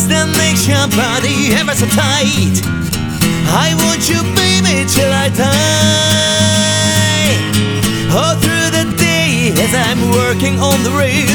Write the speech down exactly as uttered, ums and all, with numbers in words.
that makes your body ever so tight. I want you, baby, till I die. All through the day as I'm working on the rail,